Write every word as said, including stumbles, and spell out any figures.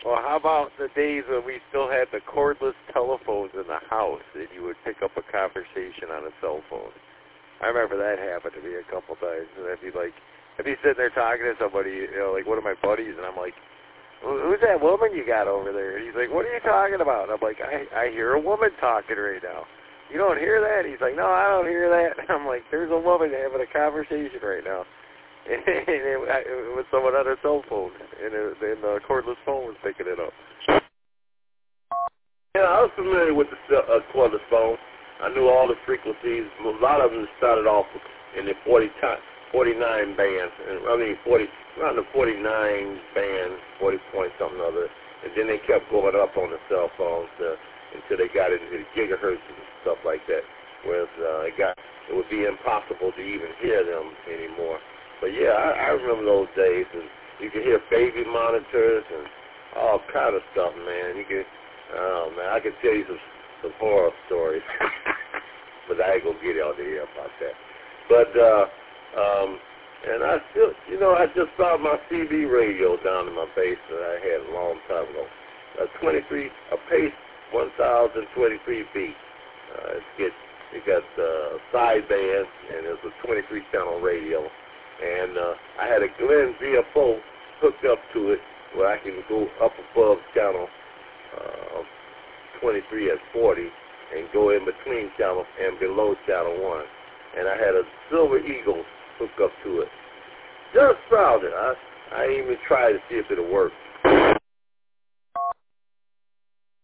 Well, how about the days when we still had the cordless telephones in the house and you would pick up a conversation on a cell phone? I remember that happened to me a couple times. And I'd be like, I'd be sitting there talking to somebody, you know, like one of my buddies, and I'm like, who's that woman you got over there? And he's like, what are you talking about? And I'm like, I, I hear a woman talking right now. You don't hear that? He's like, no, I don't hear that. And I'm like, there's a woman having a conversation right now. And it, it was someone on her cell phone, and, it, and the cordless phone was picking it up. Yeah, I was familiar with the uh, cordless phone. I knew all the frequencies. A lot of them started off in the forty, forty-nine band. I mean, forty, around the forty-nine band, forty point something or other. And then they kept going up on the cell phones uh, until they got into the gigahertz and stuff like that. Whereas uh, it got, it would be impossible to even hear them anymore. But yeah, I, I remember those days, and you could hear baby monitors and all kind of stuff, man. You could, oh man, I could tell you some, some horror stories, but I ain't gonna get out there about that. But uh, um, and I still, you know, I just found my C B radio down in my basement I had a long time ago. A twenty-three, a Pace one thousand twenty-three B. Uh, it gets, it got uh, sideband, and it was a twenty-three channel radio. And uh, I had a Glenn V F O hooked up to it where I can go up above channel uh, twenty-three at forty and go in between channel and below channel one. And I had a Silver Eagle hooked up to it. Just found it. I, I even tried to see if it'll work.